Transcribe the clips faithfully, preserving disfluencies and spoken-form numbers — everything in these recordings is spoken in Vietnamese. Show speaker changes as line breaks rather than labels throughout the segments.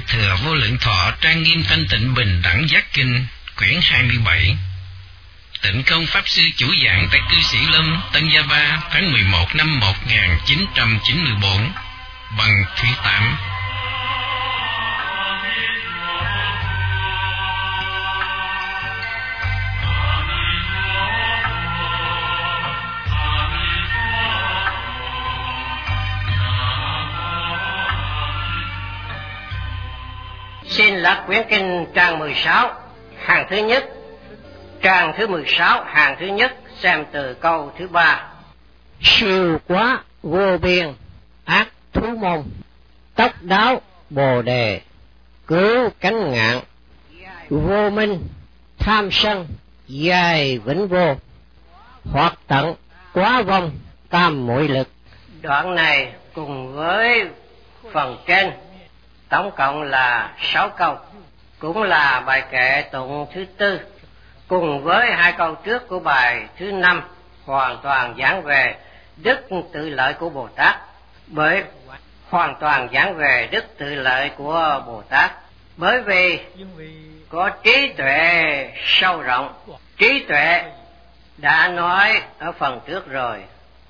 Thừa Vô Lượng Thọ Trang Nghiêm Thanh Tịnh Bình Đẳng Giác Kinh quyển hai mươi bảy. Tịnh Không Pháp Sư chủ giảng tại Cư Sĩ Lâm, Tân Gia Ba, tháng mười một năm một nghìn chín trăm chín mươi bốn, bằng thứ tám.
Xin lật quyển kinh trang mười sáu, hàng thứ nhất, trang thứ mười sáu, hàng thứ nhất, xem từ câu thứ ba. Siêu quá vô biên, ác thú môn, tốc đáo bồ đề, cứu cánh ngạn, vô minh, tham sân, dài vĩnh vô, hoặc tận, quá vong, tam muội lực. Đoạn này cùng với phần trên tổng cộng là sáu câu, cũng là bài kệ tụng thứ tư, cùng với hai câu trước của bài thứ năm hoàn toàn giảng về đức tự lợi của Bồ Tát. Bởi hoàn toàn giảng về đức tự lợi của Bồ Tát, bởi vì có trí tuệ sâu rộng. Trí tuệ đã nói ở phần trước rồi,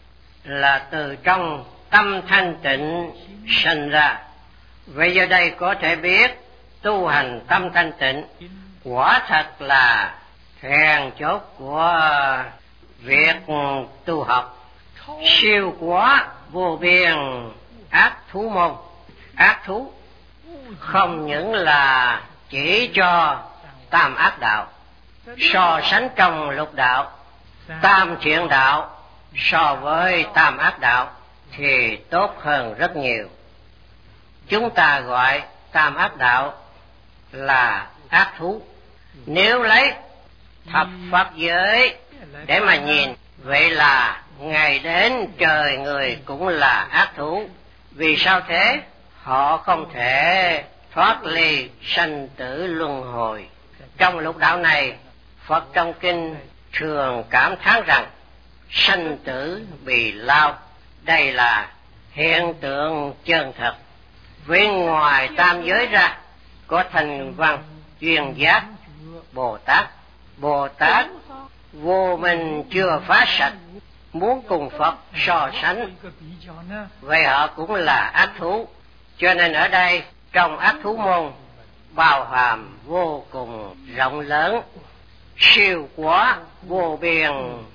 là từ trong tâm thanh tịnh sinh ra. Vậy giờ đây có thể biết tu hành tâm thanh tịnh quả thật là then chốt của việc tu học. Siêu quá vô biên ác thú môn. Ác thú không những là chỉ cho tam ác đạo, so sánh trong lục đạo, tam thiện đạo so với tam ác đạo thì tốt hơn rất nhiều. Chúng ta gọi tam ác đạo là ác thú. Nếu lấy thập pháp giới để mà nhìn, vậy là ngày đến trời người cũng là ác thú. Vì sao thế? Họ không thể thoát ly sanh tử luân hồi. Trong lục đạo này, Phật trong kinh thường cảm thán rằng sanh tử bì lao, đây là hiện tượng chân thật. Vì ngoài tam giới ra có thành văn duyên giác Bồ Tát. Bồ Tát vô minh chưa phá sạch, muốn cùng Phật so sánh, vậy họ cũng là ác thú. Cho nên ở đây trong ác thú môn bao hàm vô cùng rộng lớn. Siêu quá vô biên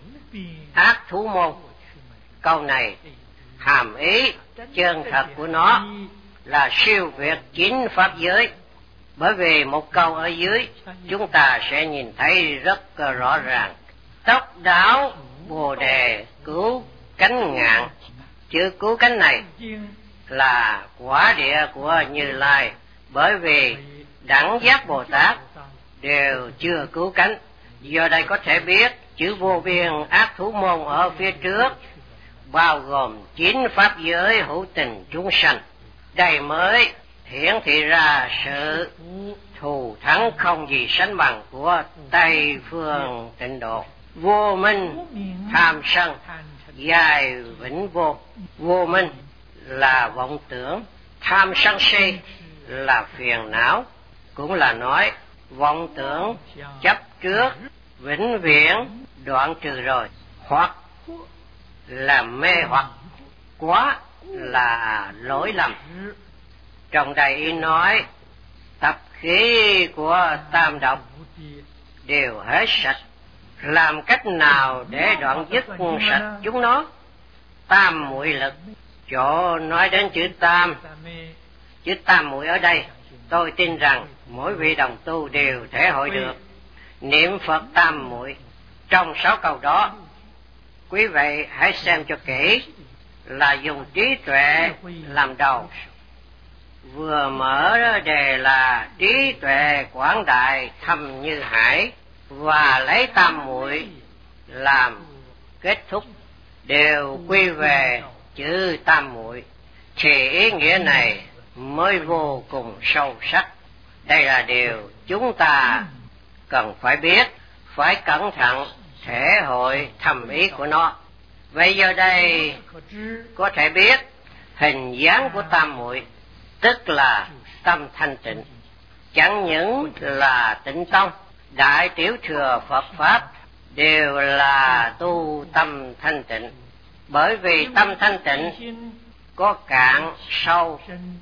ác thú môn, câu này hàm ý chân thật của nó là siêu việt chín pháp giới. Bởi vì một câu ở dưới chúng ta sẽ nhìn thấy rất rõ ràng. Tốc đáo bồ đề, cứu cánh ngạn. Chữ cứu cánh này là quả địa của Như Lai, bởi vì đẳng giác Bồ Tát đều chưa cứu cánh. Do đây có thể biết chữ vô biên ác thú môn ở phía trước bao gồm chín pháp giới hữu tình chúng sanh. Đây mới hiển thị ra sự thù thắng không gì sánh bằng của Tây phương tịnh độ. Vô minh, tham sân, dài vĩnh vô. Vô minh là vọng tưởng, tham sân si là phiền não, cũng là nói vọng tưởng chấp trước vĩnh viễn đoạn trừ rồi. Hoặc là mê hoặc, quá là lỗi lầm. Trong đây y nói tập khí của tam độc đều hết sạch. Làm cách nào để đoạn dứt sạch chúng nó? Tam muội lực. Chỗ nói đến chữ tam, chữ tam muội ở đây, tôi tin rằng mỗi vị đồng tu đều thể hội được. Niệm Phật tam muội trong sáu câu đó, quý vị hãy xem cho kỹ, là dùng trí tuệ làm đầu. Vừa mở đề là trí tuệ quảng đại thâm như hải, và lấy tam muội làm kết thúc, đều quy về chữ tam muội, thì ý nghĩa này mới vô cùng sâu sắc. Đây là điều chúng ta cần phải biết, phải cẩn thận thể hội thầm ý của nó. Vậy giờ đây có thể biết hình dáng của tam muội. tức là tâm thanh tịnh. Chẳng những là tịnh tông, đại tiểu thừa Phật Pháp đều là tu tâm thanh tịnh. Bởi vì tâm thanh tịnh có cạn sâu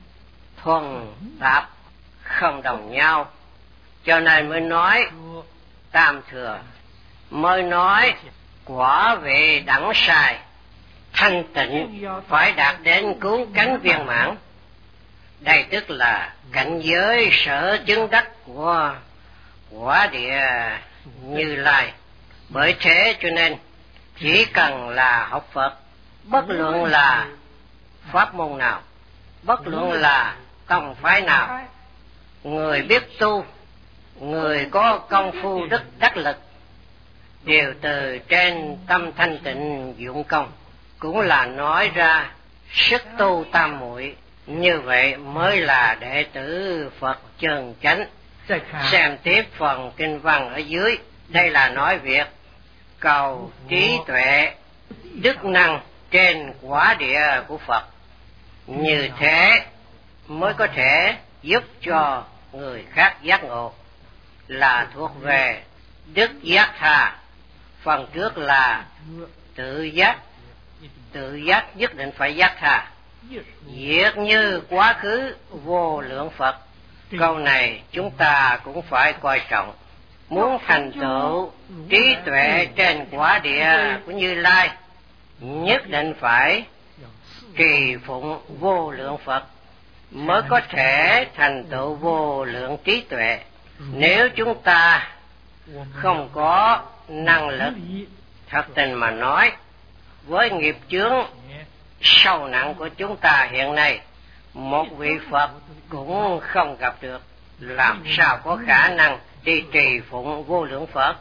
thuần tạp không đồng nhau, cho nên mới nói tam thừa, mới nói quả vị đẳng sai. Thanh tịnh phải đạt đến cứu cánh viên mãn. Đây tức là cảnh giới sở chứng đắc của quả địa Như Lai. Bởi thế cho nên chỉ cần là học Phật, bất luận là pháp môn nào, bất luận là tông phái nào, người biết tu, người có công phu đức đắc lực, đều từ trên tâm thanh tịnh dụng công. Cũng là nói ra sức tu tam muội, như vậy mới là đệ tử Phật chân chánh. Xem tiếp phần kinh văn ở dưới, đây là nói việc cầu trí tuệ đức năng trên quả địa của Phật. Như thế mới có thể giúp cho người khác giác ngộ, là thuộc về đức giác tha. Phần trước là tự giác, tự giác nhất định phải giác tha. Diệt như quá khứ vô lượng Phật, câu này chúng ta cũng phải coi trọng. Muốn thành tựu trí tuệ trên quả địa của Như Lai, nhất định phải trì phụng vô lượng Phật mới có thể thành tựu vô lượng trí tuệ. Nếu chúng ta không có năng lực, thật tình mà nói, với nghiệp chướng sâu nặng của chúng ta hiện nay, một vị Phật cũng không gặp được, làm sao có khả năng đi trì phụng vô lượng Phật.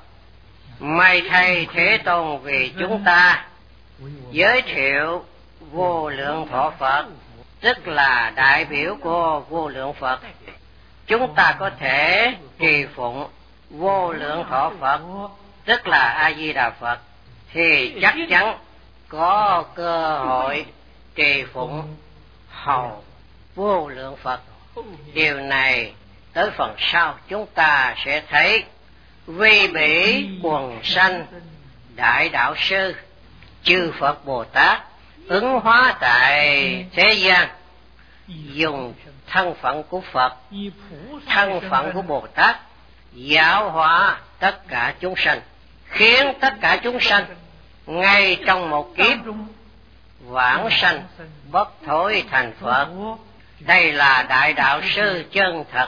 May thay Thế Tôn vì chúng ta giới thiệu vô lượng thọ Phật, tức là đại biểu của vô lượng Phật. Chúng ta có thể trì phụng vô lượng thọ Phật, tức là A Di Đà Phật, thì chắc chắn có cơ hội trì phụng hầu vô lượng Phật. Điều này tới phần sau chúng ta sẽ thấy. Vi bỉ quần sanh đại đạo sư chư Phật Bồ Tát ứng hóa tại thế gian, dùng thân phận của Phật, thân phận của Bồ Tát giáo hóa tất cả chúng sanh, khiến tất cả chúng sanh ngay trong một kiếp vãng sanh bất thối thành Phật. Đây là đại đạo sư chân thật,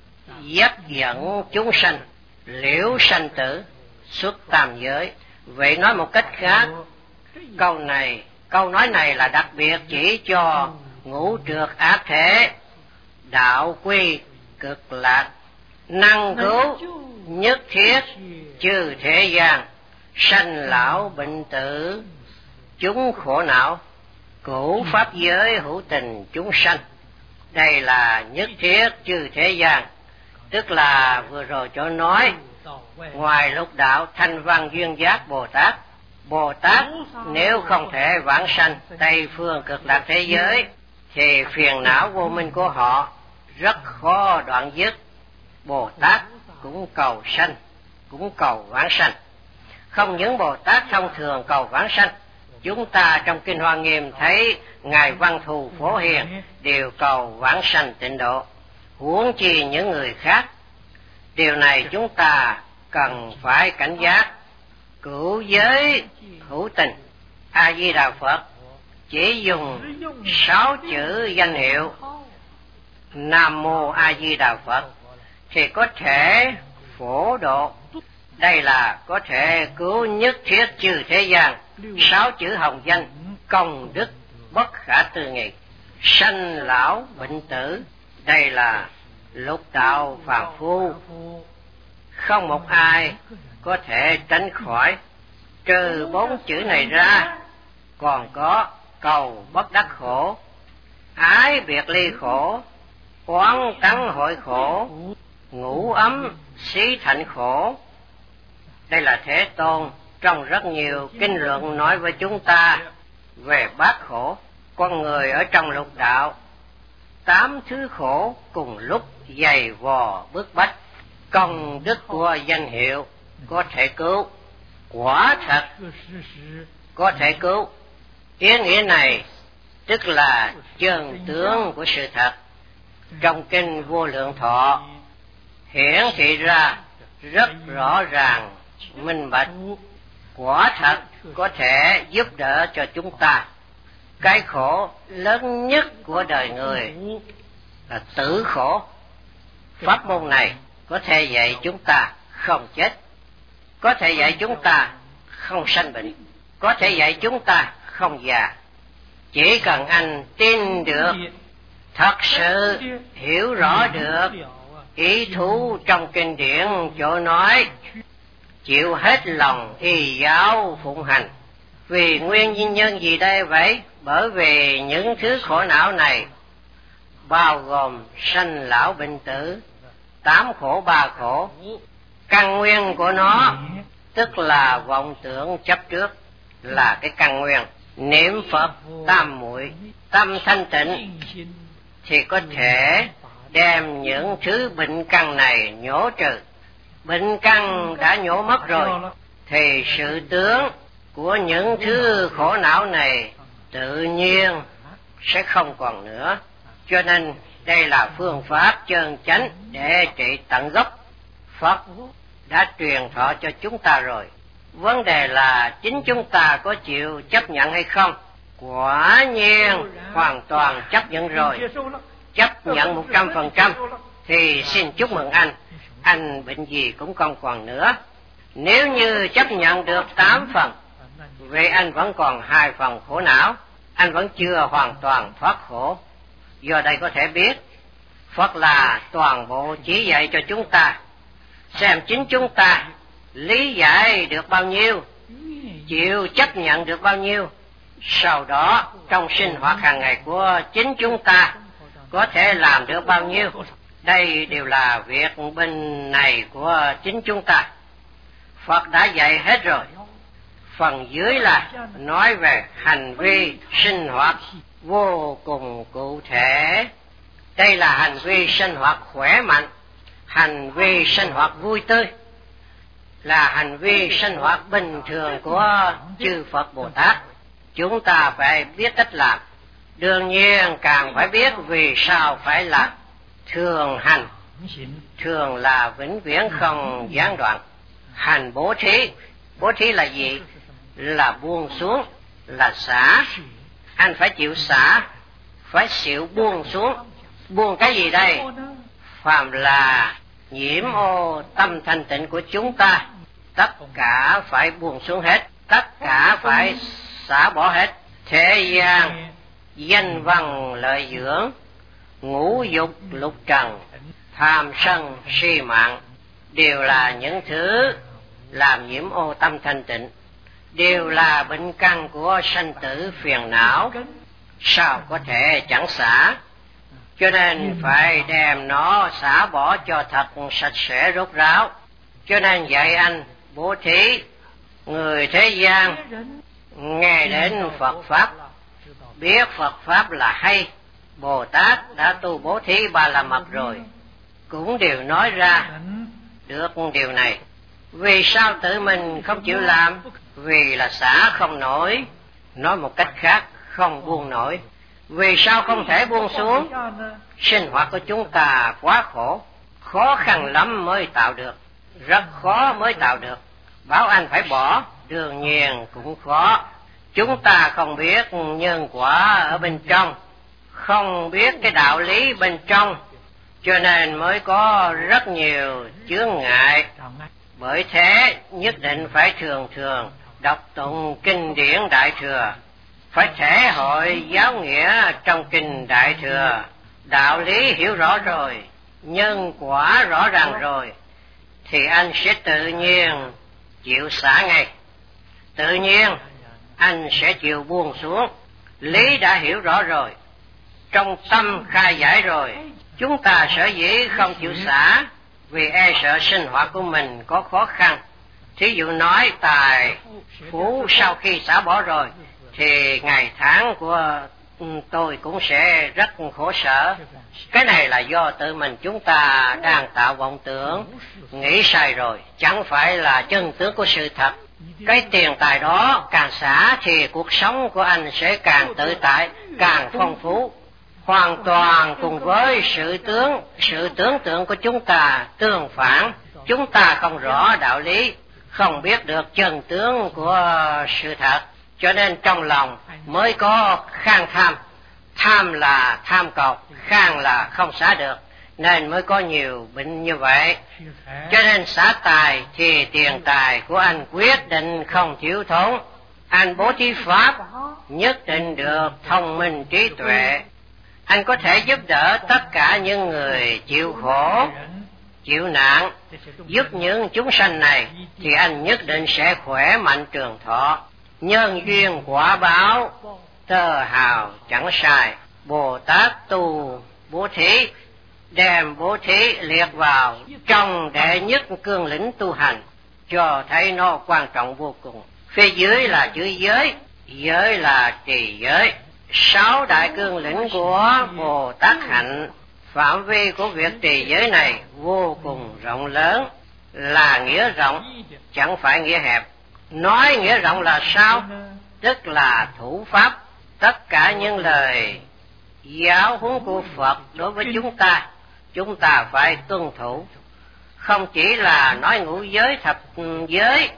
dắt dẫn chúng sanh liễu sanh tử xuất tam giới. Vậy nói một cách khác, câu này câu nói này là đặc biệt chỉ cho ngũ trượt ác thể, đạo quy cực lạc, năng cứu nhất thiết chư thế gian, sanh lão bệnh tử chúng khổ não, cửu pháp giới hữu tình chúng sanh. Đây là nhất thiết chư thế gian, tức là vừa rồi chỗ nói ngoài lục đạo thanh văn duyên giác Bồ Tát. Bồ Tát nếu không thể vãng sanh Tây phương cực lạc thế giới, thì phiền não vô minh của họ rất khó đoạn dứt. Bồ Tát cũng cầu sanh, cũng cầu vãng sanh. Không những Bồ Tát thông thường cầu vãng sanh, chúng ta trong Kinh Hoa Nghiêm thấy Ngài Văn Thù Phổ Hiền đều cầu vãng sanh tịnh độ, huống chi những người khác. Điều này chúng ta cần phải cảnh giác. Cửu giới hữu tình A Di Đà Phật chỉ dùng sáu chữ danh hiệu Nam Mô A Di Đà Phật thì có thể phổ độ. Đây là có thể cứu nhất thiết trừ thế gian. Sáu chữ hồng danh công đức bất khả tư nghị, sanh lão bệnh tử. Đây là lục đạo phàm phu, không một ai có thể tránh khỏi. Trừ bốn chữ này ra, còn có cầu bất đắc khổ, ái biệt ly khổ, oán tắng hội khổ, ngủ ấm xí thạnh khổ. Đây là Thế Tôn trong rất nhiều kinh luận nói với chúng ta về bát khổ. Con người ở trong lục đạo tám thứ khổ cùng lúc dày vò bức bách. Công đức của danh hiệu có thể cứu, quả thật có thể cứu. Ý nghĩa này tức là chân tướng của sự thật. Trong kinh Vô Lượng Thọ hiển thị ra rất rõ ràng, minh bạch, quả thật có thể giúp đỡ cho chúng ta. Cái khổ lớn nhất của đời người là tử khổ. Pháp môn này có thể dạy chúng ta không chết, có thể dạy chúng ta không sanh bệnh, có thể dạy chúng ta không già. Chỉ cần anh tin được, thật sự hiểu rõ được ý thú trong kinh điển chỗ nói, chịu hết lòng y giáo phụng hành. Vì nguyên nhân gì đây vậy? Bởi vì những thứ khổ não này bao gồm sanh lão bệnh tử, tám khổ ba khổ. Căn nguyên của nó tức là vọng tưởng chấp trước, là cái căn nguyên. Niệm Phật tam muội, tâm thanh tịnh thì có thể đem những thứ bệnh căn này nhổ trừ. Bệnh căn đã nhổ mất rồi thì sự tướng của những thứ khổ não này tự nhiên sẽ không còn nữa. Cho nên đây là phương pháp chân chánh để trị tận gốc. Phật đã truyền thọ cho chúng ta rồi. Vấn đề là chính chúng ta có chịu chấp nhận hay không? Quả nhiên hoàn toàn chấp nhận rồi, chấp nhận một trăm phần trăm. Thì xin chúc mừng anh, anh bệnh gì cũng không còn nữa. Nếu như chấp nhận được tám phần, vậy anh vẫn còn hai phần khổ não, anh vẫn chưa hoàn toàn thoát khổ. Do đây có thể biết, Phật là toàn bộ chỉ dạy cho chúng ta, xem chính chúng ta lý giải được bao nhiêu, chịu chấp nhận được bao nhiêu. Sau đó trong sinh hoạt hàng ngày của chính chúng ta có thể làm được bao nhiêu. Đây đều là việc bên này của chính chúng ta. Phật đã dạy hết rồi. Phần dưới là nói về hành vi sinh hoạt vô cùng cụ thể. Đây là hành vi sinh hoạt khỏe mạnh, hành vi sinh hoạt vui tươi, là hành vi sinh hoạt bình thường của chư Phật Bồ Tát. Chúng ta phải biết cách làm, đương nhiên càng phải biết vì sao phải làm. Thường hành, thường là vĩnh viễn không gián đoạn. Hành bố thí, bố thí là gì? Là buông xuống, là xả. Anh phải chịu xả, phải chịu buông xuống. Buông cái gì đây? Phàm là nhiễm ô tâm thanh tịnh của chúng ta, tất cả phải buông xuống hết, tất cả phải xả bỏ hết. Thế gian, danh văn lợi dưỡng, ngũ dục lục trần, tham sân si mạng, đều là những thứ làm nhiễm ô tâm thanh tịnh, đều là bệnh căn của sanh tử phiền não. Sao có thể chẳng xả? Cho nên phải đem nó xả bỏ cho thật sạch sẽ rốt ráo. Cho nên dạy anh bố thí. Người thế gian nghe đến Phật Pháp, biết Phật Pháp là hay. Bồ Tát đã tu bố thí Ba La Mật rồi, cũng đều nói ra được điều này. Vì sao tự mình không chịu làm? Vì là xả không nổi. Nói một cách khác, không buông nổi. Vì sao không thể buông xuống? Sinh hoạt của chúng ta quá khổ, khó khăn lắm mới tạo được, rất khó mới tạo được. Bảo anh phải bỏ, đương nhiên cũng khó. Chúng ta không biết nhân quả ở bên trong, không biết cái đạo lý bên trong, cho nên mới có rất nhiều chướng ngại. Bởi thế nhất định phải thường thường đọc tụng kinh điển Đại Thừa, phải thể hội giáo nghĩa trong kinh Đại Thừa. Đạo lý hiểu rõ rồi, nhân quả rõ ràng rồi, thì anh sẽ tự nhiên chịu xả ngay. Tự nhiên anh sẽ chịu buông xuống. Lý đã hiểu rõ rồi, trong tâm khai giải rồi. Chúng ta sở dĩ không chịu xả vì e sợ sinh hoạt của mình có khó khăn. Thí dụ nói tài phú sau khi xả bỏ rồi thì ngày tháng của tôi cũng sẽ rất khổ sở. Cái này là do tự mình chúng ta đang tạo vọng tưởng, nghĩ sai rồi, chẳng phải là chân tướng của sự thật. Cái tiền tài đó càng xả thì cuộc sống của anh sẽ càng tự tại, càng phong phú. Hoàn toàn cùng với sự tướng, sự tưởng tượng của chúng ta tương phản. Chúng ta không rõ đạo lý, không biết được chân tướng của sự thật, cho nên trong lòng mới có khang tham. Tham là tham cầu, khang là không xả được, nên mới có nhiều bệnh như vậy. Cho nên xả tài thì tiền tài của anh quyết định không thiếu thốn. Anh bố thí pháp nhất định được thông minh trí tuệ. Anh có thể giúp đỡ tất cả những người chịu khổ, chịu nạn, giúp những chúng sanh này thì anh nhất định sẽ khỏe mạnh trường thọ. Nhân duyên quả báo, tơ hào chẳng sai. Bồ Tát tu bố thí, đem bố thí liệt vào trong đệ nhất cương lĩnh tu hành, cho thấy nó quan trọng vô cùng. Phía dưới là chữ giới, giới là trì giới. Sáu đại cương lĩnh của Bồ Tát hạnh, phạm vi của việc trì giới này vô cùng rộng lớn, là nghĩa rộng, chẳng phải nghĩa hẹp. Nói nghĩa rộng là sao? Tức là thủ pháp. Tất cả những lời giáo huấn của Phật đối với chúng ta, chúng ta phải tuân thủ. Không chỉ là nói ngũ giới, thập giới,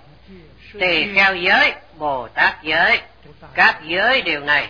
tỳ kheo giới, Bồ Tát giới, các giới điều này.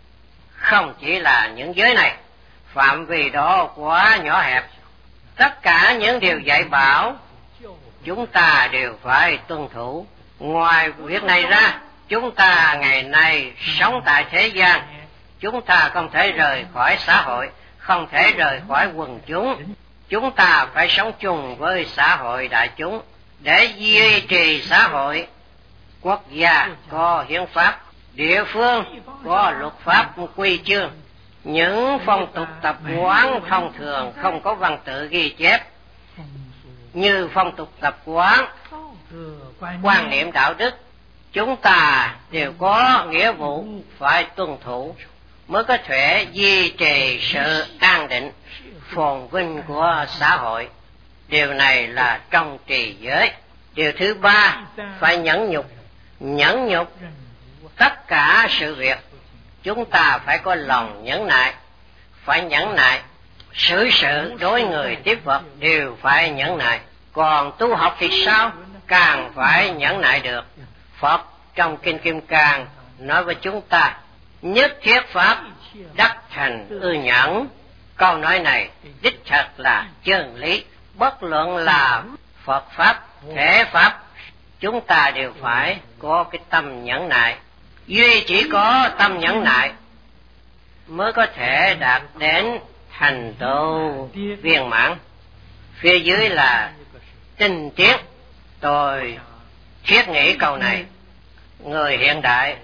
Không chỉ là những giới này, phạm vi đó quá nhỏ hẹp. Tất cả những điều dạy bảo, chúng ta đều phải tuân thủ. Ngoài việc này ra, chúng ta ngày nay sống tại thế gian, chúng ta không thể rời khỏi xã hội, không thể rời khỏi quần chúng. Chúng ta phải sống chung với xã hội đại chúng để duy trì xã hội. Quốc gia có hiến pháp, địa phương có luật pháp quy chương. Những phong tục tập quán thông thường không có văn tự ghi chép, như phong tục tập quán, quan niệm đạo đức, chúng ta đều có nghĩa vụ phải tuân thủ, mới có thể duy trì sự an định, phồn vinh của xã hội. Điều này là trong trì giới. Điều thứ ba, phải nhẫn nhục. Nhẫn nhục tất cả sự việc, chúng ta phải có lòng nhẫn nại, phải nhẫn nại. Xử sự đối người tiếp vật đều phải nhẫn nại. Còn tu học thì sao? Càng phải nhẫn nại được. Phật trong Kinh Kim Cang nói với chúng ta, nhất thiết pháp đắc thành ư nhẫn. Câu nói này đích thật là chân lý. Bất luận là Phật pháp, thể pháp, chúng ta đều phải có cái tâm nhẫn nại. Duy chỉ có tâm nhẫn nại mới có thể đạt đến thành tựu viên mãn. Phía dưới là tinh tiến. Tôi thiết nghĩ câu này, người hiện đại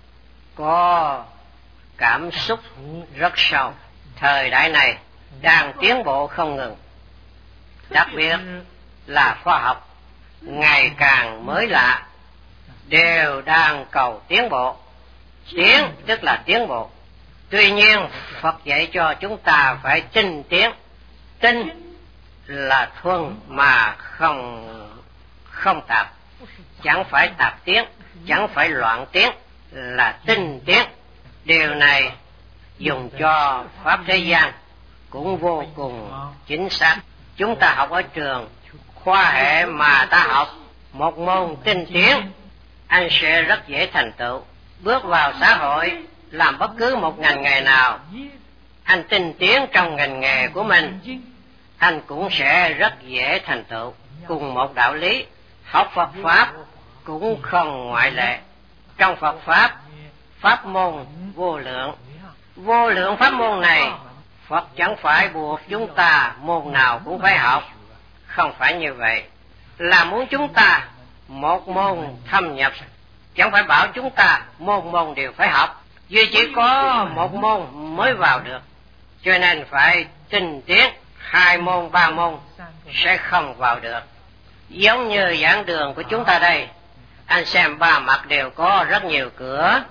có cảm xúc rất sâu. Thời đại này đang tiến bộ không ngừng, đặc biệt là khoa học ngày càng mới lạ, đều đang cầu tiến bộ. Tiến tức là tiến bộ. Tuy nhiên Phật dạy cho chúng ta phải tinh tiến. Tinh là thuần mà không không tạp, chẳng phải tạp tiến, chẳng phải loạn tiến, là tinh tiến. Điều này dùng cho pháp thế gian cũng vô cùng chính xác. Chúng ta học ở trường khoa hệ mà ta học một môn tinh tiến, anh sẽ rất dễ thành tựu. Bước vào xã hội, làm bất cứ một ngành nghề nào, anh tinh tiến trong ngành nghề của mình, anh cũng sẽ rất dễ thành tựu. Cùng một đạo lý, học Phật pháp cũng không ngoại lệ. Trong Phật pháp, pháp môn vô lượng. Vô lượng pháp môn này, Phật chẳng phải buộc chúng ta môn nào cũng phải học. Không phải như vậy. Là muốn chúng ta một môn thâm nhập, chẳng phải bảo chúng ta môn môn đều phải học. Duy chỉ có một môn mới vào được. Cho nên phải tinh tiến. Hai môn, ba môn sẽ không vào được. Giống như giảng đường của chúng ta đây, anh xem ba mặt đều có rất nhiều cửa.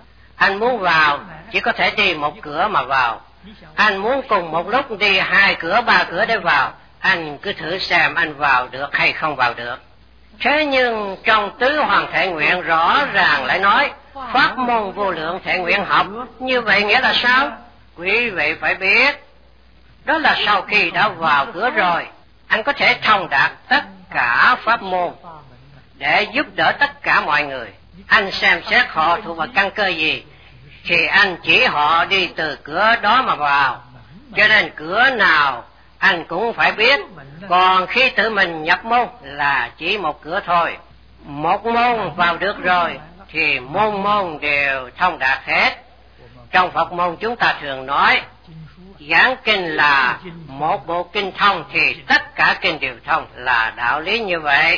Anh muốn vào chỉ có thể đi một cửa mà vào. Anh muốn cùng một lúc đi hai cửa ba cửa để vào. Anh cứ thử xem anh vào được hay không vào được. Thế nhưng trong tứ hoàng thể nguyện rõ ràng lại nói pháp môn vô lượng thể nguyện học. Như vậy nghĩa là sao? Quý vị phải biết, đó là sau khi đã vào cửa rồi, anh có thể thông đạt tất cả pháp môn để giúp đỡ tất cả mọi người. Anh xem xét họ thuộc vào căn cơ gì thì anh chỉ họ đi từ cửa đó mà vào. Cho nên cửa nào anh cũng phải biết. Còn khi tự mình nhập môn là chỉ một cửa thôi. Một môn vào được rồi thì môn môn đều thông đạt hết. Trong Phật môn chúng ta thường nói giảng kinh là một bộ kinh thông thì tất cả kinh đều thông, là đạo lý như vậy.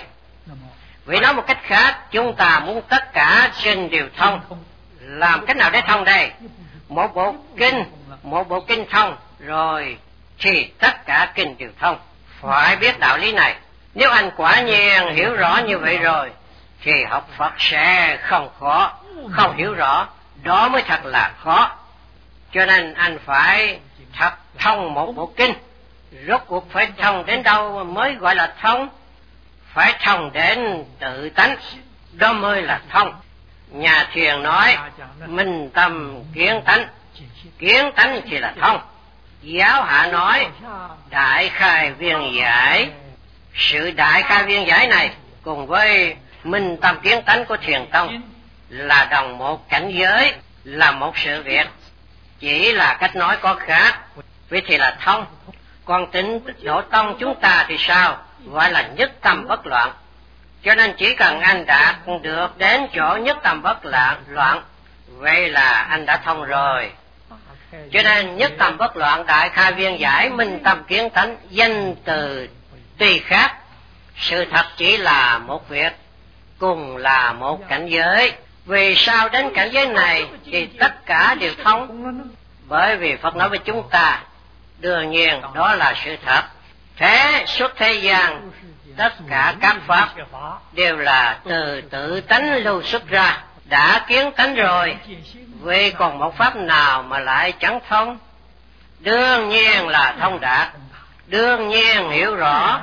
Vì nói một cách khác, chúng ta muốn tất cả kinh đều thông. Làm cách nào để thông đây? Một bộ kinh, một bộ kinh thông rồi thì tất cả kinh đều thông. Phải biết đạo lý này. Nếu anh quả nhiên hiểu rõ như vậy rồi thì học Phật sẽ không khó. Không hiểu rõ đó mới thật là khó. Cho nên anh phải thật thông một bộ kinh. Rốt cuộc phải thông đến đâu mới gọi là thông? Phải thông đến tự tánh, đó mới là thông. Nhà thiền nói minh tâm kiến tánh, kiến tánh thì là thông. Giáo hạ nói đại khai viên giải. Sự đại khai viên giải này cùng với minh tâm kiến tánh của thiền tông là đồng một cảnh giới, là một sự việc, chỉ là cách nói có khác. Vậy thì là thông. Còn tịnh độ tông chúng ta thì sao? Gọi là nhất tâm bất loạn. Cho nên chỉ cần anh đạt được đến chỗ nhất tâm bất loạn, loạn vậy là anh đã thông rồi. Cho nên nhất tâm bất loạn, đại khai viên giải, minh tâm kiến tánh, danh từ tuy khác, sự thật chỉ là một việc, cùng là một cảnh giới. Vì sao đến cảnh giới này thì tất cả đều thông? Bởi vì Phật nói với chúng ta, đương nhiên đó là sự thật. Thế suốt thế gian, tất cả các pháp đều là từ tự tánh lưu xuất ra. Đã kiến tánh rồi, vì còn một pháp nào mà lại chẳng thông? Đương nhiên là thông đạt, đương nhiên hiểu rõ.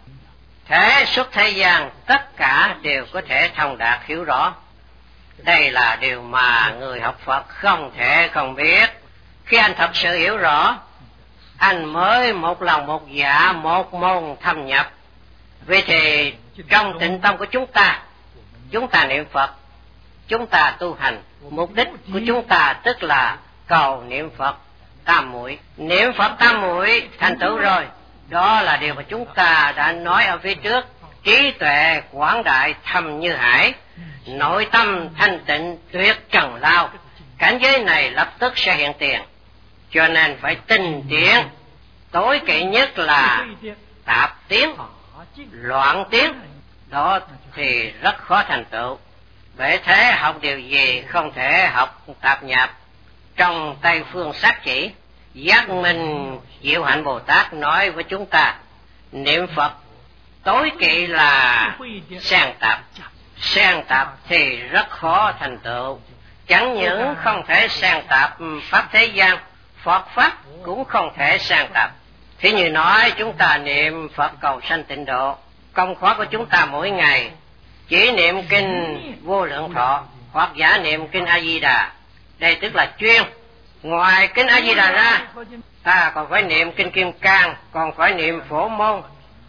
Thế suốt thế gian, tất cả đều có thể thông đạt hiểu rõ. Đây là điều mà người học Phật không thể không biết. Khi anh thật sự hiểu rõ, anh mới một lòng một dạ, một môn thâm nhập. Vì thì trong tịnh tông của chúng ta, chúng ta niệm Phật, chúng ta tu hành, mục đích của chúng ta tức là cầu niệm Phật tam muội. Niệm Phật tam muội thành tựu rồi, đó là điều mà chúng ta đã nói ở phía trước. Trí tuệ quảng đại thâm như hải, nội tâm thanh tịnh tuyệt trần lao, cảnh giới này lập tức sẽ hiện tiền. Cho nên phải tinh tiến. Tối kỵ nhất là tạp tiến, loạn tiến, đó thì rất khó thành tựu. Bởi thế học điều gì không thể học tạp nhạp. Trong Tây Phương Sát Chỉ, Giác Minh Diệu Hạnh Bồ Tát nói với chúng ta, niệm Phật tối kỵ là sang tạp. Sang tạp thì rất khó thành tựu. Chẳng những không thể sang tạp pháp thế gian, Phật pháp cũng không thể sang tạp. Thì như nói chúng ta niệm Phật cầu sanh tịnh độ, công khóa của chúng ta mỗi ngày chỉ niệm kinh Vô Lượng Thọ hoặc giả niệm kinh A Di Đà. Đây tức là chuyên. Ngoài kinh A Di Đà ra, ta còn phải niệm kinh Kim Cang, còn phải niệm Phổ Môn,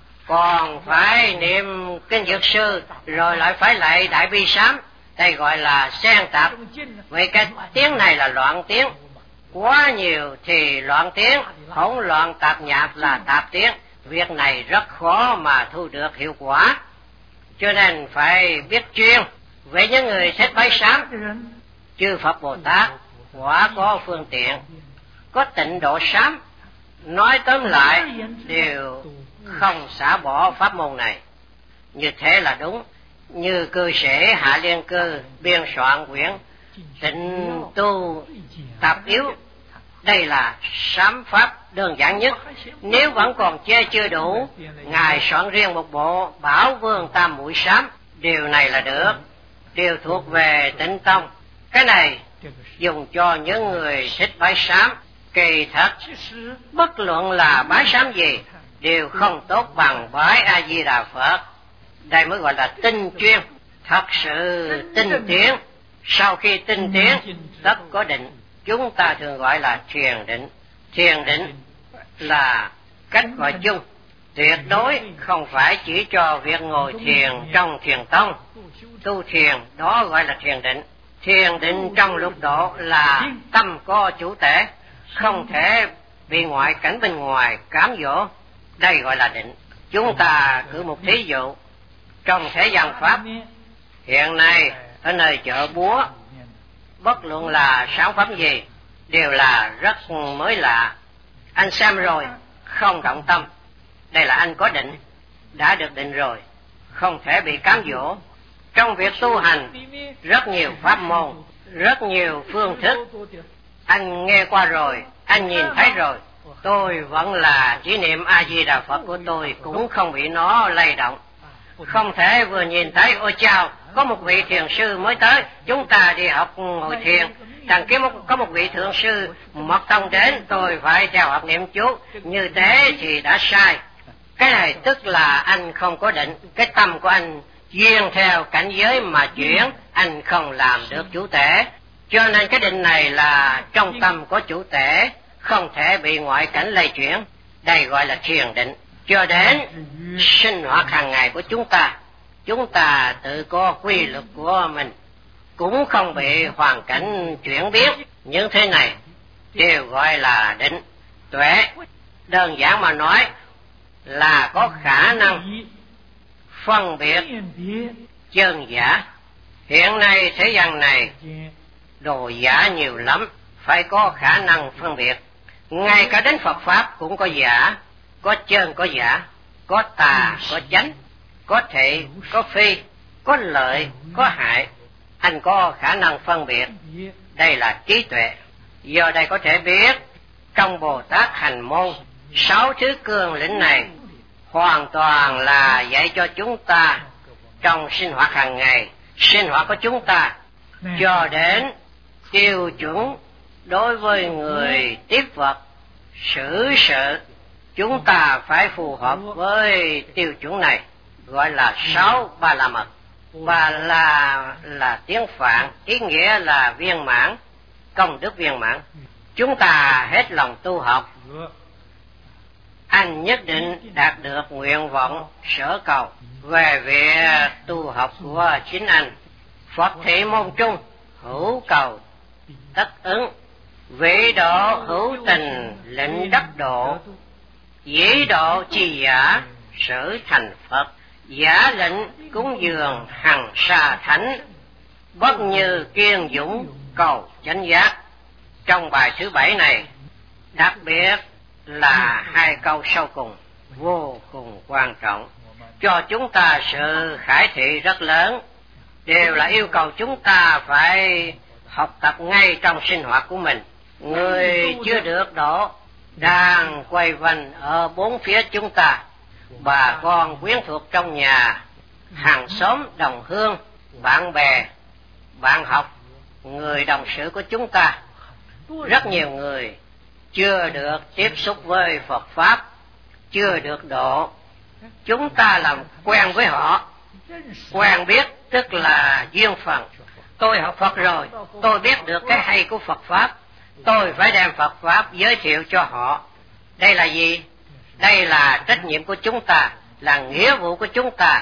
còn phải niệm kinh Dược Sư, rồi lại phải lại Đại Bi Sám. Đây gọi là xen tạp. Vậy cái tiếng này là loạn tiếng. Quá nhiều thì loạn tiếng, hỗn loạn tạp nhạp là tạp tiếng. Việc này rất khó mà thu được hiệu quả. Cho nên phải biết chuyên. Vậy những người thích bái sám, chư Phật Bồ Tát quả có phương tiện, có tịnh độ sám. Nói tóm lại đều không xả bỏ pháp môn này. Như thế là đúng. Như cư sĩ Hạ Liên Cư biên soạn quyển Tịnh Tu Tạp Yếu, đây là sám pháp đơn giản nhất. Nếu vẫn còn chê chưa đủ, Ngài soạn riêng một bộ Bảo Vương Tam Muội Sám. Điều này là được, điều thuộc về Tịnh Tông. Cái này dùng cho những người thích bái sám. Kỳ thật, bất luận là bái sám gì, đều không tốt bằng bái A-di-đà Phật. Đây mới gọi là tinh chuyên, thật sự tinh tiến. Sau khi tinh tiến, tất có định. Chúng ta thường gọi là thiền định. Thiền định là cách gọi chung, tuyệt đối không phải chỉ cho việc ngồi thiền trong thiền tông. Tu thiền đó gọi là thiền định. Thiền định trong lục độ là tâm có chủ thể, không thể bị ngoại cảnh bên ngoài cám dỗ. Đây gọi là định. Chúng ta cử một thí dụ, trong thế gian Pháp, hiện nay ở nơi chợ búa, bất luận là sản phẩm gì, đều là rất mới lạ. Anh xem rồi, không động tâm. Đây là anh có định, đã được định rồi, không thể bị cám dỗ. Trong việc tu hành, rất nhiều pháp môn, rất nhiều phương thức. Anh nghe qua rồi, anh nhìn thấy rồi, tôi vẫn là chỉ niệm A-di-đà Phật của tôi, cũng không bị nó lay động. Không thể vừa nhìn thấy, ôi chào, có một vị thiền sư mới tới, chúng ta đi học ngồi thiền. Thằng kia có một vị thượng sư mật tông đến, tôi phải theo học niệm chú. Như thế thì đã sai. Cái này tức là anh không có định. Cái tâm của anh duyên theo cảnh giới mà chuyển, anh không làm được chủ thể. Cho nên cái định này là trong tâm có chủ thể, không thể bị ngoại cảnh lay chuyển. Đây gọi là thiền định. Cho đến sinh hoạt hàng ngày của chúng ta, chúng ta tự có quy luật của mình, cũng không bị hoàn cảnh chuyển biến. Những thế này đều gọi là định. Tuệ, đơn giản mà nói, là có khả năng phân biệt chân giả. Hiện nay thế gian này đồ giả nhiều lắm, phải có khả năng phân biệt. Ngay cả đến Phật Pháp cũng có giả, có chân có giả, có tà có chánh, có thị có phi, có lợi có hại. Anh có khả năng phân biệt. Đây là trí tuệ. Giờ đây có thể biết trong Bồ Tát hành môn, sáu thứ cương lĩnh này hoàn toàn là dạy cho chúng ta trong sinh hoạt hàng ngày, sinh hoạt của chúng ta, cho đến tiêu chuẩn đối với người tiếp vật xử sự. Chúng ta phải phù hợp với tiêu chuẩn này, gọi là sáu ba la mật. Ba la là tiếng Phạn, ý nghĩa là viên mãn, công đức viên mãn. Chúng ta hết lòng tu học, anh nhất định đạt được nguyện vọng sở cầu. Về việc tu học của chính anh, Phật thị môn trung, hữu cầu tất ứng, vị độ hữu tình lệnh đắc độ, dĩ độ chi giả sở thành Phật, giả lệnh cúng dường hằng sa thánh, bất như kiên dũng cầu chánh giác. Trong bài thứ bảy này, đặc biệt là hai câu sau cùng vô cùng quan trọng, cho chúng ta sự khải thị rất lớn, đều là yêu cầu chúng ta phải học tập ngay trong sinh hoạt của mình. Người chưa được độ đang quay quanh ở bốn phía chúng ta, bà con quyến thuộc trong nhà, hàng xóm đồng hương, bạn bè, bạn học, người đồng sự của chúng ta. Rất nhiều người chưa được tiếp xúc với Phật Pháp, chưa được độ. Chúng ta làm quen với họ. Quen biết tức là duyên phận. Tôi học Phật rồi, tôi biết được cái hay của Phật Pháp, tôi phải đem Phật Pháp giới thiệu cho họ. Đây là gì? Đây là trách nhiệm của chúng ta, là nghĩa vụ của chúng ta.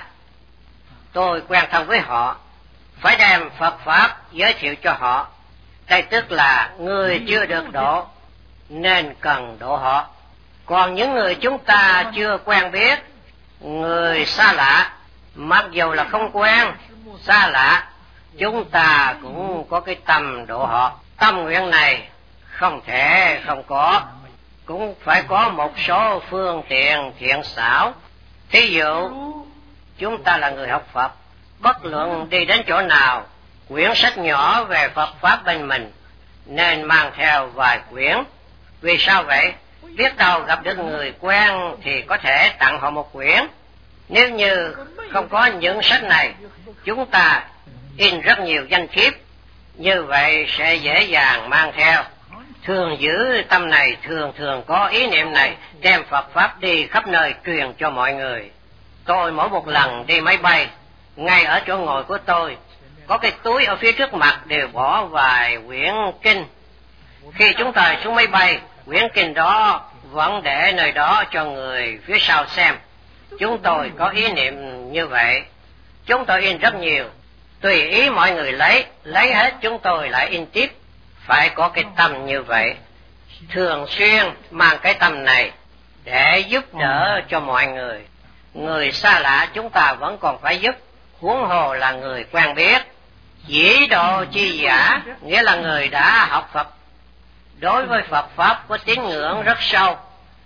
Tôi quen thân với họ, phải đem Phật Pháp giới thiệu cho họ. Đây tức là người chưa được độ, nên cần độ họ. Còn những người chúng ta chưa quen biết, người xa lạ, mặc dù là không quen, xa lạ, chúng ta cũng có cái tâm độ họ. Tâm nguyện này không thể không có, cũng phải có một số phương tiện thiện xảo. Thí dụ, chúng ta là người học Phật, bất luận đi đến chỗ nào, quyển sách nhỏ về Phật Pháp bên mình, nên mang theo vài quyển. Vì sao vậy? Biết đâu gặp được người quen thì có thể tặng họ một quyển. Nếu như không có những sách này, chúng ta in rất nhiều danh thiếp, Như vậy sẽ dễ dàng mang theo. Thường giữ tâm này, thường thường có ý niệm này, đem Phật Pháp đi khắp nơi truyền cho mọi người. Tôi mỗi một lần đi máy bay, ngay ở chỗ ngồi của tôi, có cái túi ở phía trước mặt đều bỏ vài quyển kinh. Khi chúng ta xuống máy bay, quyển kinh đó vẫn để nơi đó cho người phía sau xem. Chúng tôi có ý niệm như vậy. Chúng tôi in rất nhiều, tùy ý mọi người lấy, lấy hết chúng tôi lại in tiếp. Phải có cái tâm như vậy, thường xuyên mang cái tâm này để giúp đỡ cho mọi người. Người xa lạ chúng ta vẫn còn phải giúp, huống hồ là người quen biết. Dĩ độ chi giả, nghĩa là người đã học Phật, đối với Phật Pháp có tín ngưỡng rất sâu.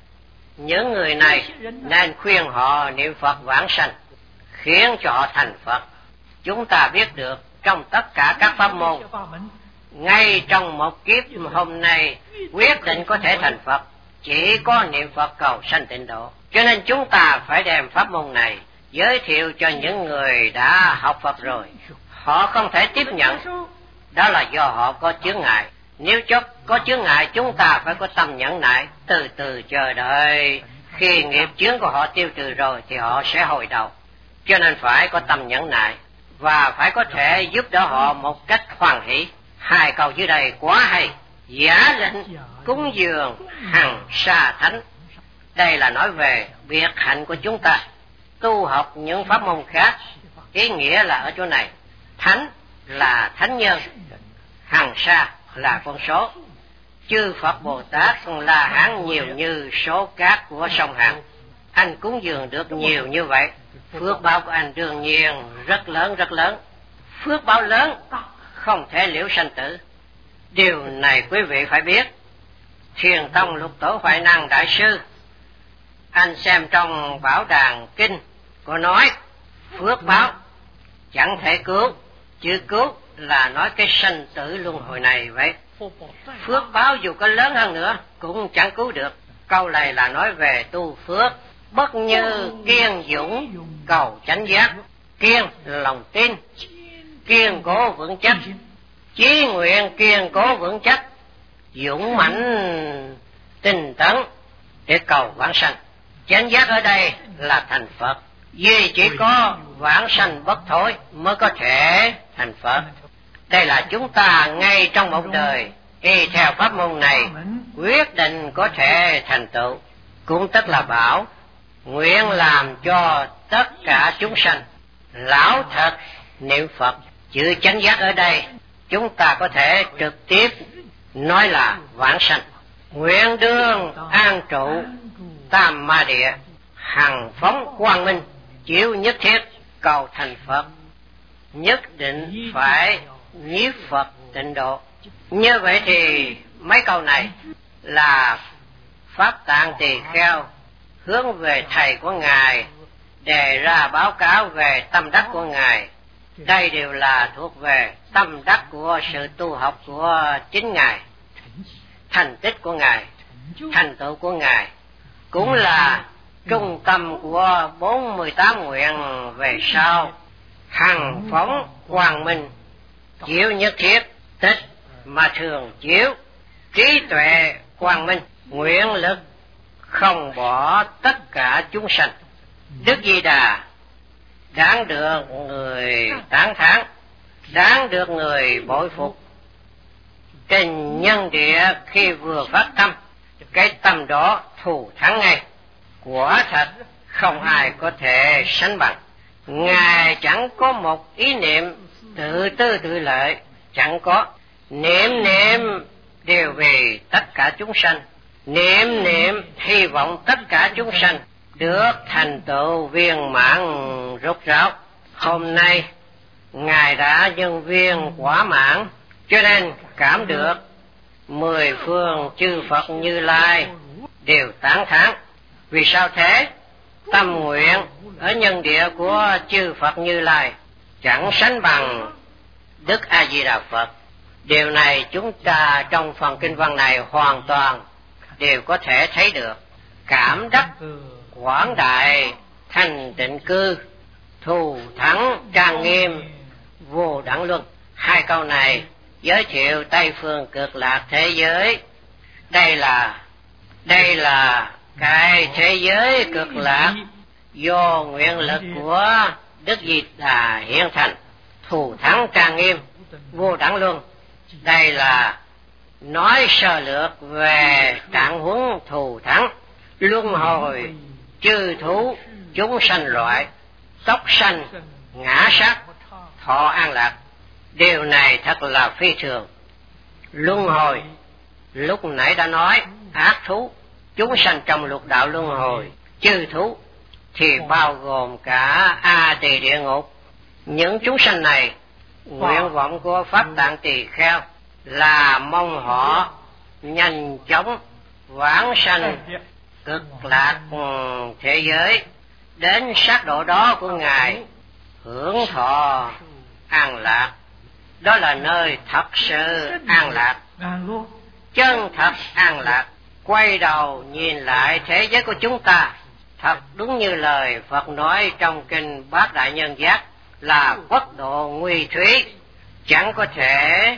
Những người này nên khuyên họ niệm Phật vãng sanh, khiến cho họ thành Phật. Chúng ta biết được trong tất cả các pháp môn, ngay trong một kiếp hôm nay quyết định có thể thành Phật, chỉ có niệm Phật cầu sanh tịnh độ. Cho nên chúng ta phải đem pháp môn này giới thiệu cho những người đã học Phật rồi. Họ không thể tiếp nhận, đó là do họ có chướng ngại. Nếu chốc có chướng ngại, chúng ta phải có tâm nhẫn nại, từ từ chờ đợi. Khi nghiệp chướng của họ tiêu trừ rồi thì họ sẽ hồi đầu. Cho nên phải có tâm nhẫn nại và phải có thể giúp đỡ họ một cách hoan hỷ. Hai câu dưới đây quá hay. Giả lệnh cúng dường hằng sa thánh. Đây là nói về biệt hạnh của chúng ta. Tu học những pháp môn khác, ý nghĩa là ở chỗ này. Thánh là thánh nhân, hằng sa là con số. Chư Phật Bồ Tát là hán nhiều như số cát của sông Hàn. Anh cúng dường được nhiều như vậy, phước báo của anh đương nhiên rất lớn rất lớn. Phước báo lớn không thể liễu sanh tử. Điều này quý vị phải biết. Thiền Tông Lục Tổ Hoài Năng Đại Sư, anh xem trong Bảo Đàn Kinh có nói phước báo chẳng thể cứu. Chữ cứu là nói cái sanh tử luân hồi này vậy. Phước báo dù có lớn hơn nữa cũng chẳng cứu được. Câu này là nói về tu phước. Bất như kiên dũng cầu chánh giác. Kiên là lòng tin, kiên cố vững chắc. Chí nguyện kiên cố vững chắc, dũng mãnh tinh tấn để cầu vãng sanh. Chánh giác ở đây là thành Phật. Vì chỉ có vãng sanh bất thối mới có thể thành Phật. Đây là chúng ta ngay trong một đời y theo pháp môn này quyết định có thể thành tựu. Cũng tức là bảo nguyện làm cho tất cả chúng sanh lão thật niệm Phật. Chữ chánh giác ở đây chúng ta có thể trực tiếp nói là vãng sanh. Nguyện đương an trụ tam ma địa, hằng phóng quang minh, chịu nhất thiết cầu thành Phật. Nhất định phải nhiếp Phật tịnh độ. Như vậy thì mấy câu này là Pháp Tạng Tỳ Kheo hướng về thầy của Ngài, đề ra báo cáo về tâm đắc của Ngài. Đây đều là thuộc về tâm đắc của sự tu học của chính Ngài, thành tích của Ngài, thành tựu của Ngài, cũng là trung tâm của bốn mươi tám nguyện về sau. Hằng phóng quang minh, chiếu nhất thiết, tích mà thường chiếu, trí tuệ quang minh, nguyện lực không bỏ tất cả chúng sanh. Đức Di Đà đáng được người tán thán, đáng được người bội phục. Trên nhân địa khi vừa phát tâm, cái tâm đó thù thắng ngay. Quả thật không ai có thể sánh bằng. Ngài chẳng có một ý niệm tự tư tự lợi, chẳng có. Niệm niệm đều vì tất cả chúng sanh, niệm niệm hy vọng tất cả chúng sanh được thành tựu viên mãn rốt ráo. Hôm nay Ngài đã nhân viên quả mãn, cho nên cảm được mười phương chư Phật Như Lai đều tán thán. Vì sao thế? Tâm nguyện ở nhân địa của chư Phật Như Lai chẳng sánh bằng Đức A Di Đà Phật. Điều này chúng ta trong phần kinh văn này hoàn toàn đều có thể thấy được. Cảm đắc quảng đại thành tịnh cư, thù thắng trang nghiêm vô đẳng luân. Hai câu này giới thiệu Tây phương cực lạc thế giới. Đây là đây là cái thế giới cực lạc do nguyện lực của Đức Di Đà hiện thành, thù thắng trang nghiêm, vô đẳng luân. Đây là nói sơ lược về trạng huống thù thắng, luân hồi, chư thú, chúng sanh loại, tóc sanh, ngã sắc, thọ an lạc. Điều này thật là phi thường. Luân hồi, lúc nãy đã nói, ác thú, chúng sanh trong lục đạo luân hồi, chư thú, thì bao gồm cả A Tỳ địa ngục. Những chúng sanh này, nguyện vọng của Pháp Tạng Tỳ Kheo là mong họ nhanh chóng vãng sanh cực lạc thế giới, đến sát độ đó của Ngài hưởng thọ an lạc. Đó là nơi thật sự an lạc, chân thật an lạc. Quay đầu nhìn lại thế giới của chúng ta, thật đúng như lời Phật nói trong kinh Bát Đại Nhân Giác, là quốc độ nguy thúy, chẳng có thể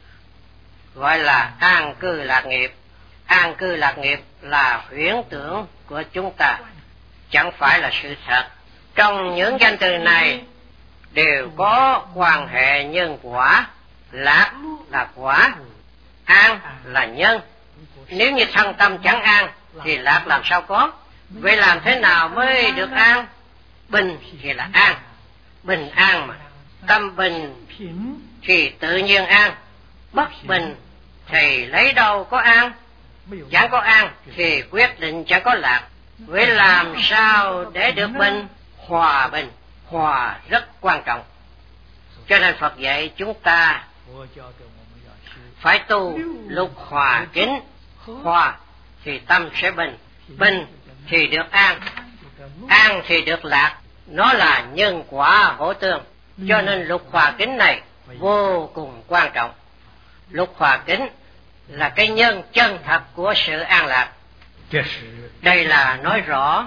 gọi là an cư lạc nghiệp. An cư lạc nghiệp là huyễn tưởng của chúng ta, chẳng phải là sự thật. Trong những danh từ này đều có quan hệ nhân quả. Lạc là quả, an là nhân. Nếu như thân tâm chẳng an thì lạc làm sao có? Vậy làm thế nào mới được an? Bình thì là an, bình an mà. Tâm bình thì tự nhiên an, bất bình thì lấy đâu có an. Chẳng có an thì quyết định chẳng có lạc. Vậy làm sao để được bình? Hòa bình, hòa rất quan trọng. Cho nên Phật dạy chúng ta phải tu lục hòa kính. Hòa thì tâm sẽ bình, bình thì được an, an thì được lạc. Nó là nhân quả hỗ tương. Cho nên lục hòa kính này vô cùng quan trọng. Lục hòa kính là cái nhân chân thật của sự an lạc. Đây là nói rõ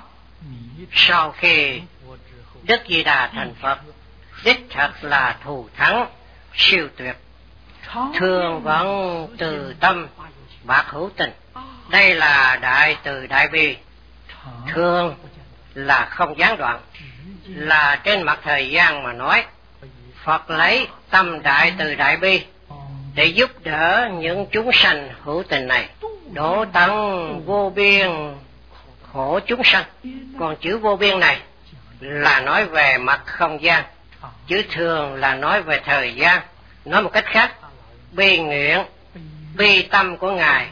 sau khi Đức Di Đà thành Phật, đích thật là thù thắng siêu tuyệt, thường vẫn từ tâm bạc hữu tình. Đây là đại từ đại bi, thường là không gián đoạn. Là trên mặt thời gian mà nói, Phật lấy tâm đại từ đại bi để giúp đỡ những chúng sanh hữu tình này, độ tận vô biên khổ chúng sanh. Còn chữ vô biên này là nói về mặt không gian, chữ thường là nói về thời gian. Nói một cách khác, bi nguyện, bi tâm của Ngài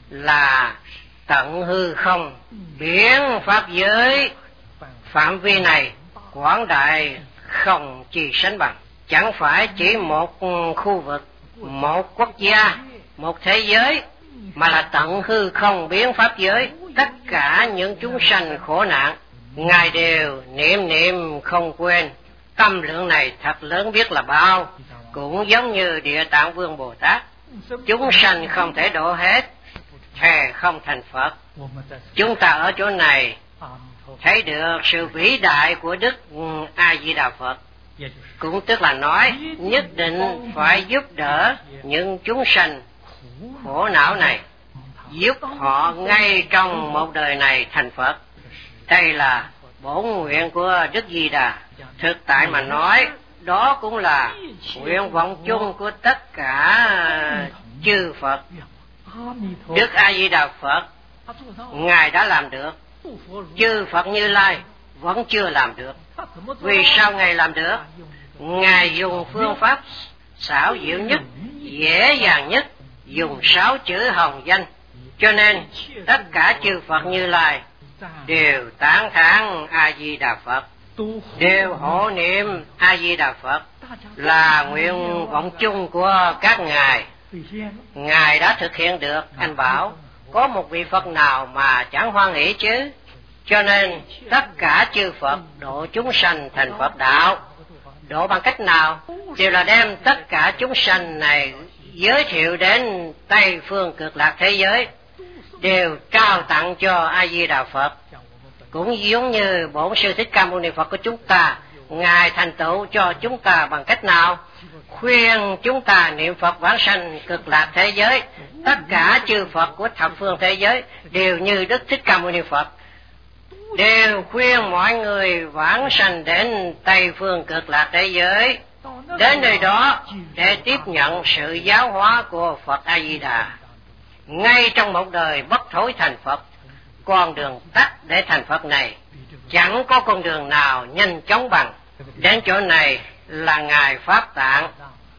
là tận hư không, biến pháp giới. Phạm vi này quảng đại không chi sánh bằng. Chẳng phải chỉ một khu vực, một quốc gia, một thế giới, mà là tận hư không biến pháp giới. Tất cả những chúng sanh khổ nạn, Ngài đều niệm niệm không quên. Tâm lượng này thật lớn biết là bao. Cũng giống như Địa Tạng Vương Bồ Tát, chúng sanh không thể độ hết, thề không thành Phật. Chúng ta ở chỗ này thấy được sự vĩ đại của Đức A Di Đà Phật. Cũng tức là nói nhất định phải giúp đỡ những chúng sanh khổ não này, giúp họ ngay trong một đời này thành Phật. Đây là bổn nguyện của Đức Di Đà. Thực tại mà nói, đó cũng là nguyện vọng chung của tất cả chư Phật. Đức A Di Đà Phật, Ngài đã làm được, chư Phật Như Lai vẫn chưa làm được. Vì sao Ngài làm được? Ngài dùng phương pháp xảo diệu nhất, dễ dàng nhất, dùng sáu chữ hồng danh. Cho nên tất cả chư Phật Như Lai đều tán thán A Di Đà Phật, đều hộ niệm A Di Đà Phật, là nguyện vọng chung của các ngài. Ngài đã thực hiện được. Anh bảo có một vị Phật nào mà chẳng hoan hỷ chứ? Cho nên tất cả chư Phật độ chúng sanh thành Phật đạo. Độ bằng cách nào? Đều là đem tất cả chúng sanh này giới thiệu đến Tây phương cực lạc thế giới, đều trao tặng cho A Di Đà Phật. Cũng giống như bổn sư Thích Ca Mâu Ni Phật của chúng ta Ngài thành tựu cho chúng ta bằng cách nào? Khuyên chúng ta niệm Phật vãng sanh cực lạc thế giới. Tất cả chư Phật của thập phương thế giới đều như Đức Thích Ca Mâu Ni Phật, đều khuyên mọi người vãng sanh đến Tây phương cực lạc thế giới, đến nơi đó để tiếp nhận sự giáo hóa của Phật A Di Đà. Ngay trong một đời bất thối thành Phật, con đường tắt để thành Phật này chẳng có con đường nào nhanh chóng bằng. Đến chỗ này là Ngài Pháp Tạng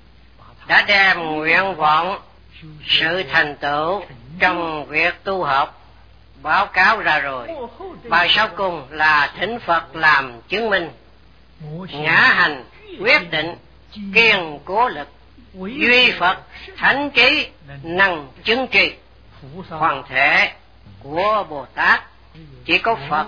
đã đem nguyện vọng sự thành tựu trong việc tu học báo cáo ra rồi. Bài sau cùng là thỉnh Phật làm chứng minh, ngã hành quyết định kiên cố lực, duy Phật thánh trí năng chứng tri. Hoàng thể của Bồ Tát chỉ có Phật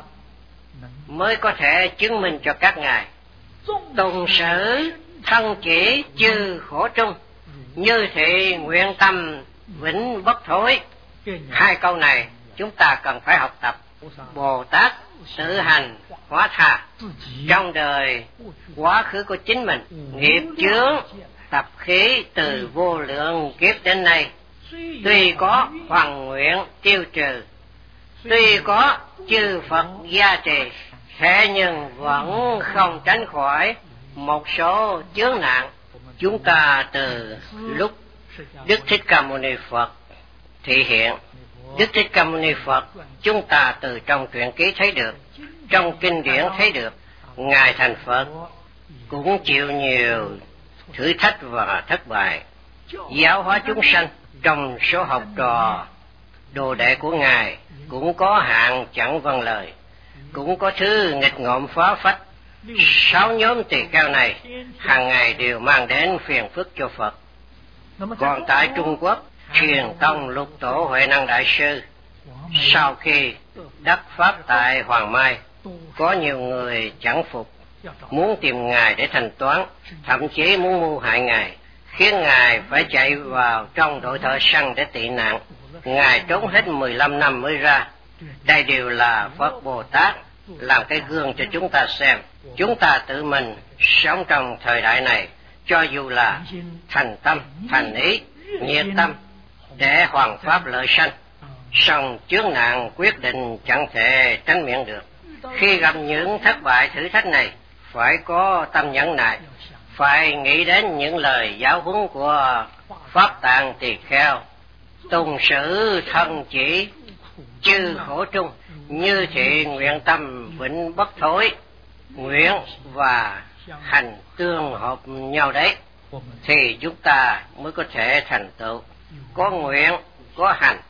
mới có thể chứng minh cho các ngài. Tùng sử thân chỉ chư khổ trung, như thị nguyện tâm vĩnh bất thối. Hai câu này chúng ta cần phải học tập. Bồ Tát tự hành hóa tha trong đời quá khứ của chính mình, nghiệp chướng tập khí từ vô lượng kiếp đến nay, tuy có hoàn nguyện tiêu trừ, tuy có chư Phật gia trì, thế nhưng vẫn không tránh khỏi một số chướng nạn. Chúng ta từ lúc Đức Thích Ca Mâu Ni Phật thị hiện, Đức Thích Ca Mâu Ni Phật chúng ta từ trong truyện ký thấy được, trong kinh điển thấy được, Ngài thành Phật cũng chịu nhiều thử thách và thất bại, giáo hóa chúng sanh. Trong số học trò đồ đệ của Ngài cũng có hạng chẳng vâng lời, cũng có thứ nghịch ngợm phá phách. Sáu nhóm tỳ kheo này hàng ngày đều mang đến phiền phức cho Phật. Còn tại Trung Quốc, truyền tông lục tổ Huệ Năng Đại Sư sau khi đắc pháp tại Hoàng Mai, có nhiều người chẳng phục, muốn tìm Ngài để thanh toán, thậm chí muốn mưu hại Ngài, khiến Ngài phải chạy vào trong đội thợ săn để tị nạn. Ngài trốn hết mười lăm năm mới ra. Đây đều là Phật Bồ Tát làm cái gương cho chúng ta xem. Chúng ta tự mình sống trong thời đại này, cho dù là thành tâm, thành ý, nhiệt tâm để hoàn pháp lợi sanh, song chướng nạn quyết định chẳng thể tránh miễn được. Khi gặp những thất bại thử thách này, phải có tâm nhẫn nại, phải nghĩ đến những lời giáo huấn của Pháp Tạng Tỳ Kheo: tùng sử thân chỉ chư khổ trung, như thị nguyện tâm vĩnh bất thối. Nguyện và hành tương hợp nhau đấy, thì chúng ta mới có thể thành tựu. Có nguyện, có hành